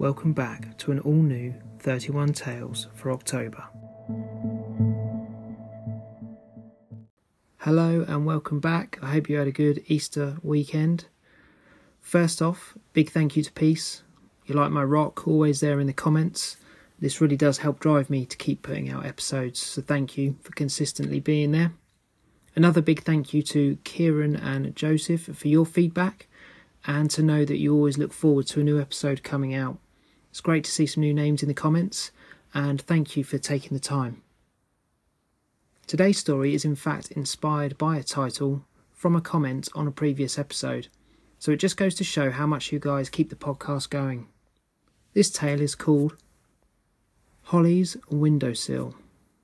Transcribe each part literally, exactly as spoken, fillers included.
welcome back to an all-new thirty-one Tales for October. Hello and welcome back. I hope you had a good Easter weekend. First off, big thank you to Peace. You like my rock, always there in the comments. This really does help drive me to keep putting out episodes, so thank you for consistently being there. Another big thank you to Kieran and Joseph for your feedback, and to know that you always look forward to a new episode coming out. It's great to see some new names in the comments, and thank you for taking the time. Today's story is in fact inspired by a title from a comment on a previous episode, so it just goes to show how much you guys keep the podcast going. This tale is called Holly's Windowsill.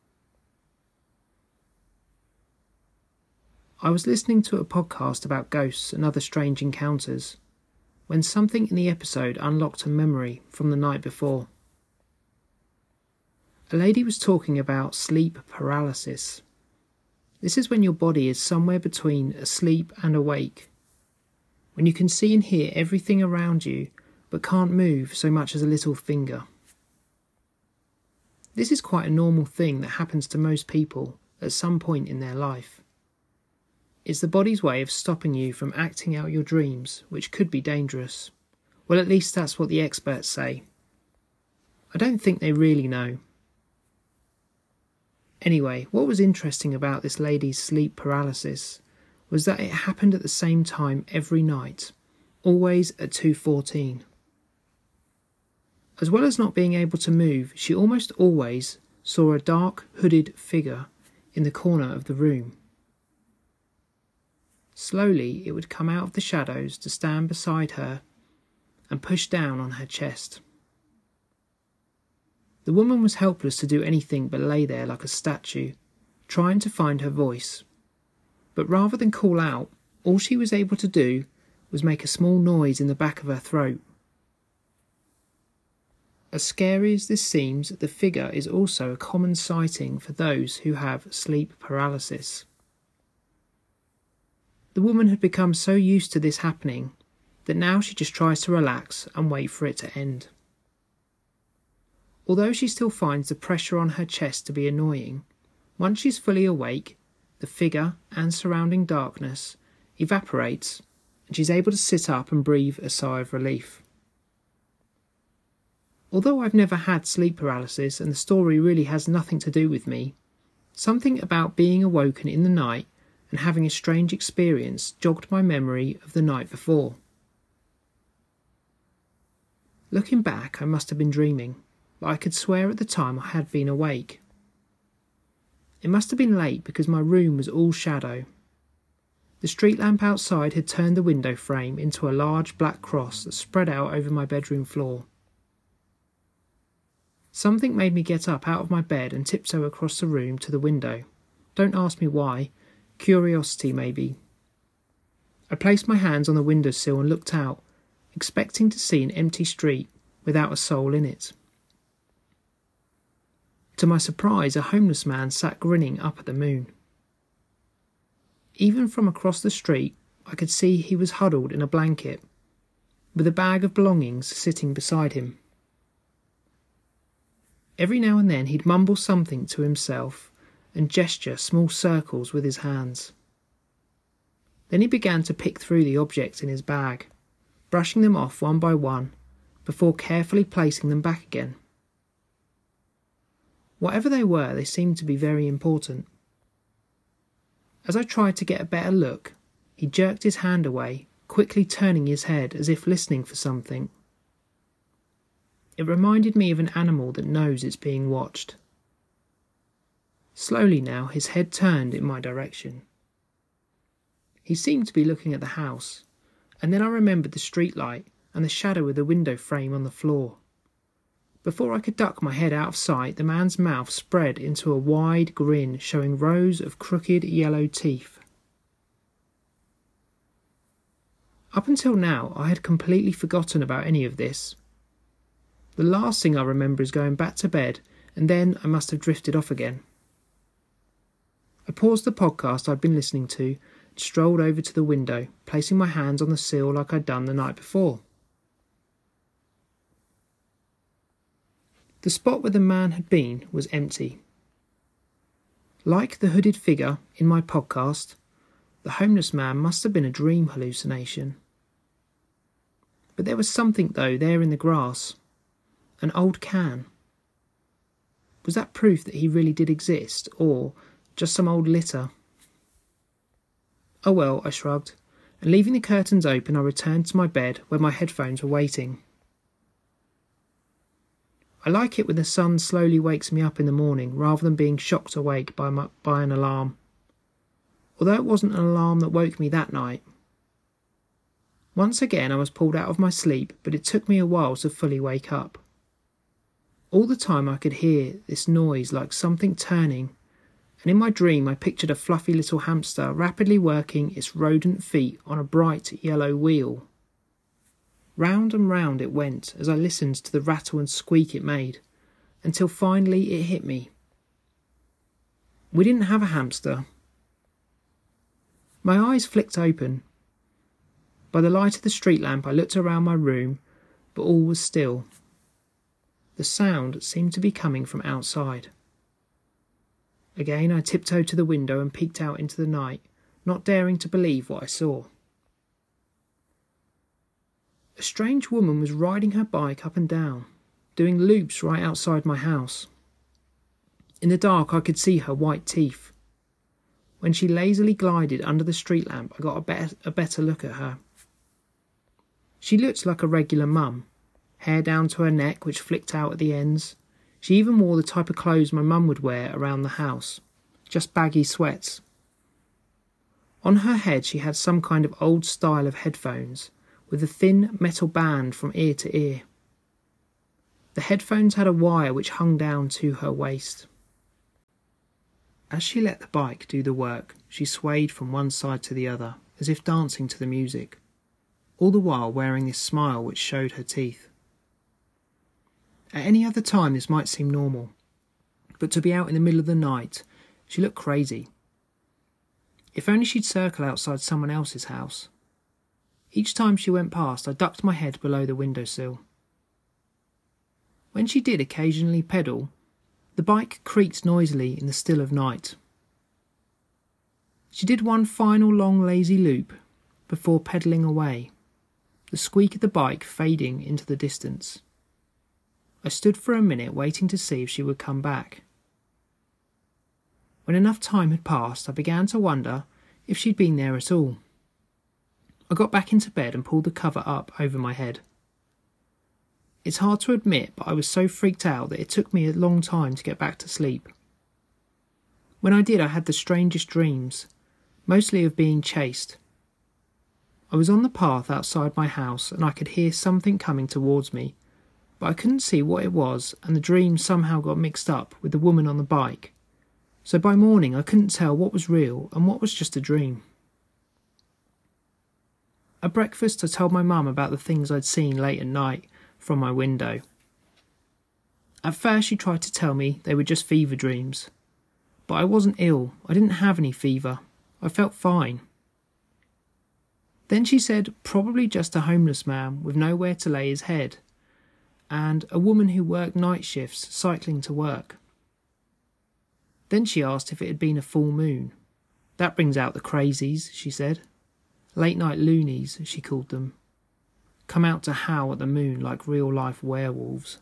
I was listening to a podcast about ghosts and other strange encounters when something in the episode unlocked a memory from the night before. A lady was talking about sleep paralysis. This is when your body is somewhere between asleep and awake, when you can see and hear everything around you but can't move so much as a little finger. This is quite a normal thing that happens to most people at some point in their life. It's the body's way of stopping you from acting out your dreams, which could be dangerous. Well, at least that's what the experts say. I don't think they really know. Anyway, what was interesting about this lady's sleep paralysis was that it happened at the same time every night, always at two fourteen. As well as not being able to move, she almost always saw a dark, hooded figure in the corner of the room. Slowly, it would come out of the shadows to stand beside her and push down on her chest. The woman was helpless to do anything but lay there like a statue, trying to find her voice. But rather than call out, all she was able to do was make a small noise in the back of her throat. As scary as this seems, the figure is also a common sighting for those who have sleep paralysis. The woman had become so used to this happening that now she just tries to relax and wait for it to end. Although she still finds the pressure on her chest to be annoying, once she's fully awake, the figure and surrounding darkness evaporates and she's able to sit up and breathe a sigh of relief. Although I've never had sleep paralysis and the story really has nothing to do with me, something about being awoken in the night and having a strange experience jogged my memory of the night before. Looking back, I must have been dreaming, but I could swear at the time I had been awake. It must have been late because my room was all shadow. The street lamp outside had turned the window frame into a large black cross that spread out over my bedroom floor. Something made me get up out of my bed and tiptoe across the room to the window. Don't ask me why. Curiosity, maybe. I placed my hands on the windowsill and looked out, expecting to see an empty street without a soul in it. To my surprise, a homeless man sat grinning up at the moon. Even from across the street, I could see he was huddled in a blanket, with a bag of belongings sitting beside him. Every now and then he'd mumble something to himself and gesture small circles with his hands. Then he began to pick through the objects in his bag, brushing them off one by one, before carefully placing them back again. Whatever they were, they seemed to be very important. As I tried to get a better look, he jerked his hand away, quickly turning his head as if listening for something. It reminded me of an animal that knows it's being watched. Slowly now, his head turned in my direction. He seemed to be looking at the house, and then I remembered the streetlight and the shadow of the window frame on the floor. Before I could duck my head out of sight, the man's mouth spread into a wide grin showing rows of crooked yellow teeth. Up until now, I had completely forgotten about any of this. The last thing I remember is going back to bed, and then I must have drifted off again. I paused the podcast I'd been listening to and strolled over to the window, placing my hands on the sill like I'd done the night before. The spot where the man had been was empty. Like the hooded figure in my podcast, the homeless man must have been a dream hallucination. But there was something, though, there in the grass. An old can. Was that proof that he really did exist, or just some old litter? Oh well, I shrugged, and leaving the curtains open, I returned to my bed where my headphones were waiting. I like it when the sun slowly wakes me up in the morning rather than being shocked awake by, my, by an alarm. Although it wasn't an alarm that woke me that night. Once again I was pulled out of my sleep, but it took me a while to fully wake up. All the time I could hear this noise like something turning, and in my dream I pictured a fluffy little hamster rapidly working its rodent feet on a bright yellow wheel. Round and round it went as I listened to the rattle and squeak it made, until finally it hit me. We didn't have a hamster. My eyes flicked open. By the light of the street lamp I looked around my room, but all was still. The sound seemed to be coming from outside. Again I tiptoed to the window and peeked out into the night, not daring to believe what I saw. A strange woman was riding her bike up and down, doing loops right outside my house. In the dark I could see her white teeth. When she lazily glided under the street lamp, I got a better, a better look at her. She looked like a regular mum, hair down to her neck which flicked out at the ends. She even wore the type of clothes my mum would wear around the house, just baggy sweats. On her head she had some kind of old style of headphones, with a thin metal band from ear to ear. The headphones had a wire which hung down to her waist. As she let the bike do the work, she swayed from one side to the other, as if dancing to the music, all the while wearing this smile which showed her teeth. At any other time this might seem normal, but to be out in the middle of the night, she looked crazy. If only she'd circle outside someone else's house. Each time she went past, I ducked my head below the windowsill. When she did occasionally pedal, the bike creaked noisily in the still of night. She did one final long lazy loop before pedalling away, the squeak of the bike fading into the distance. I stood for a minute waiting to see if she would come back. When enough time had passed, I began to wonder if she'd been there at all. I got back into bed and pulled the cover up over my head. It's hard to admit, but I was so freaked out that it took me a long time to get back to sleep. When I did, I had the strangest dreams, mostly of being chased. I was on the path outside my house and I could hear something coming towards me, but I couldn't see what it was, and the dream somehow got mixed up with the woman on the bike. So by morning I couldn't tell what was real and what was just a dream. At breakfast I told my mum about the things I'd seen late at night from my window. At first she tried to tell me they were just fever dreams. But I wasn't ill, I didn't have any fever, I felt fine. Then she said probably just a homeless man with nowhere to lay his head, and a woman who worked night shifts cycling to work. Then she asked if it had been a full moon. That brings out the crazies, she said. Late night loonies, she called them. Come out to howl at the moon like real-life werewolves.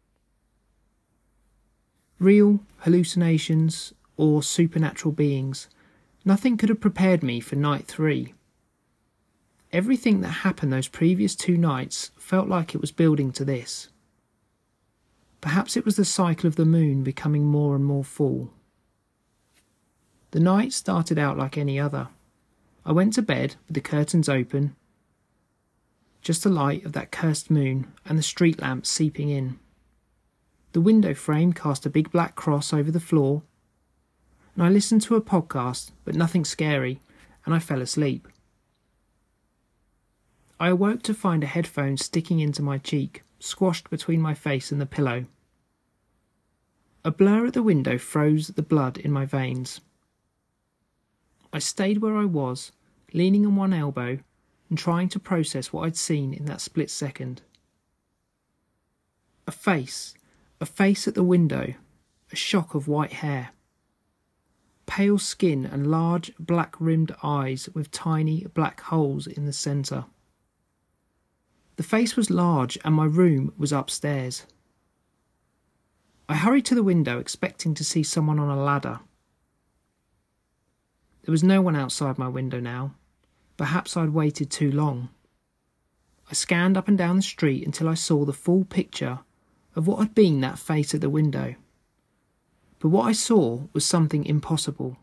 Real, hallucinations, or supernatural beings, nothing could have prepared me for night three. Everything that happened those previous two nights felt like it was building to this. Perhaps it was the cycle of the moon becoming more and more full. The night started out like any other. I went to bed with the curtains open, just the light of that cursed moon and the street lamp seeping in. The window frame cast a big black cross over the floor, and I listened to a podcast, but nothing scary, and I fell asleep. I awoke to find a headphone sticking into my cheek, squashed between my face and the pillow. A blur at the window froze the blood in my veins. I stayed where I was, leaning on one elbow and trying to process what I'd seen in that split second. A face, A face at the window, a shock of white hair. Pale skin and large black-rimmed eyes with tiny black holes in the centre. The face was large and my room was upstairs. I hurried to the window expecting to see someone on a ladder. There was no one outside my window now. Perhaps I'd waited too long. I scanned up and down the street until I saw the full picture of what had been that face at the window. But what I saw was something impossible.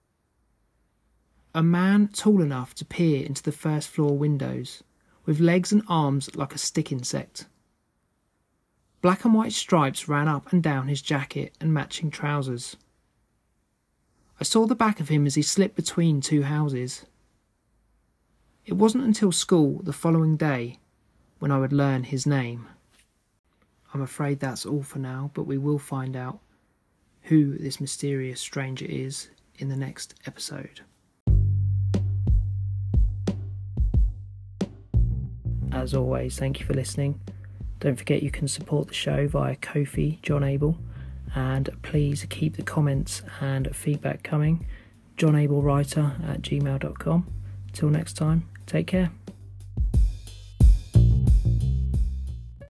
A man tall enough to peer into the first floor windows, with legs and arms like a stick insect. Black and white stripes ran up and down his jacket and matching trousers. I saw the back of him as he slipped between two houses. It wasn't until school the following day when I would learn his name. I'm afraid that's all for now, but we will find out who this mysterious stranger is in the next episode. As always, thank you for listening. Don't forget you can support the show via Ko-fi, John Abel, and please keep the comments and feedback coming. john abel writer at gmail dot com. Till next time, take care.